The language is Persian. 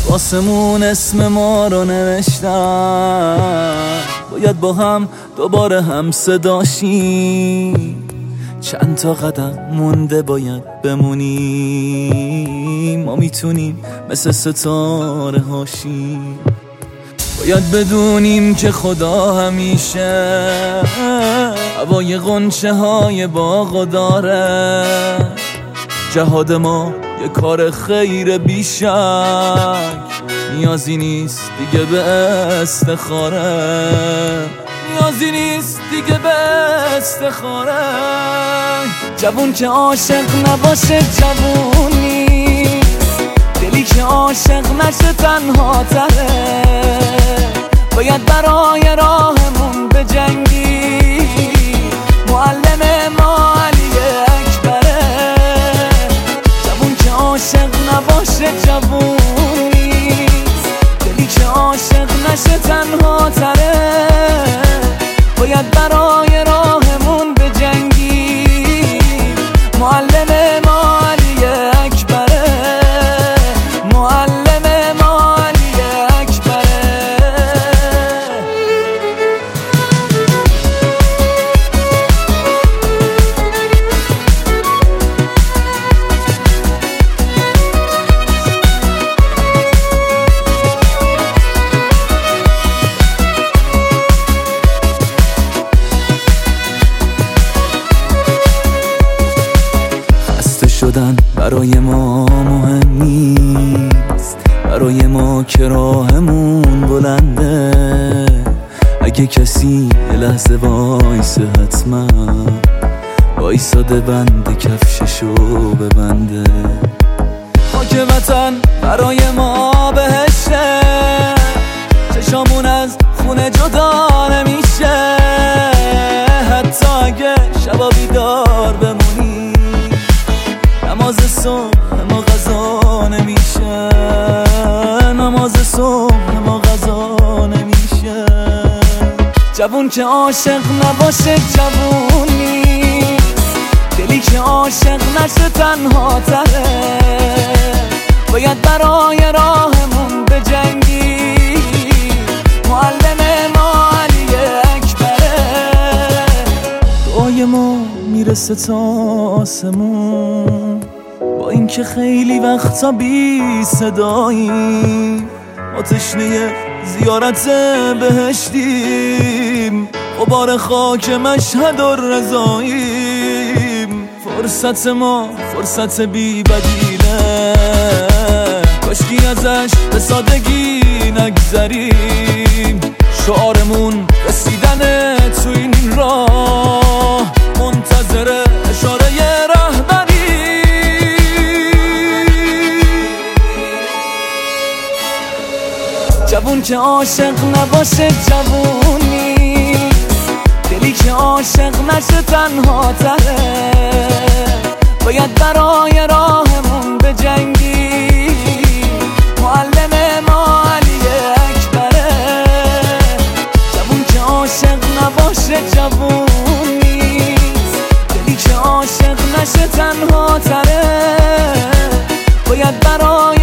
واسمون اسم ما رو نوشتن، باید با هم دوباره هم صداشیم. چند تا قدم مونده باید بمونیم، ما میتونیم مثل ستاره هاشیم. باید بدونیم که خدا همیشه هوای غنچه های باغ داره. جهاد ما یه کار خیر بیشک، نیازی نیست دیگه به استخاره، نیازی نیست دیگه به استخاره. جوون که عاشق نباشه جوون نیست، دلی که عاشق نشه تنها تره. باید برای راهمون بجنگی، معلم ما علی اکبره. جوون که عاشق نباشه جوون نیست، دلی که عاشق نشه تنها تره. باید برای راهمون بجنگی، معلم ما علی اکبره، معلم ما علی اکبره. شدن برای ما مهم نیست، برای ما که راهمون بلنده. اگه کسی یه لحظه وایسه حتما وایساده بند کفششو ببنده. خاک وطن برای ما بهشه، چشامون از خونه جدا نمیشه. حتی اگه شبا بیدار بمونی، نماز صبح ما غذا نمیشه، نماز صبح ما غذا نمیشه. جوون که عاشق نباشه جوون نیست، دلی که عاشق نشه تنها تره. باید برای راهمون بجنگی، معلم ما علی اکبره. دعای ما میرسه تا آسمون، با اینکه خیلی وقتا بی صداییم. ما تشنه زیارت بهشتیم، غبار خاک مشهد و رضاییم. فرصت ما فرصت بی بدیله، کاشکی ازش به سادگی نگذریم. شعارمون رسیدن تو این راه، منتظر اشاره رهبری. جوون که عاشق نباشه جوون نیست، دلی که عاشق نشه تنها تره. باید برای راهمون بجنگی، معلم ما علی اکبره. جوون که عاشق نباشه جوون نیست، دلی که عاشق نشه تنها تره. باید برای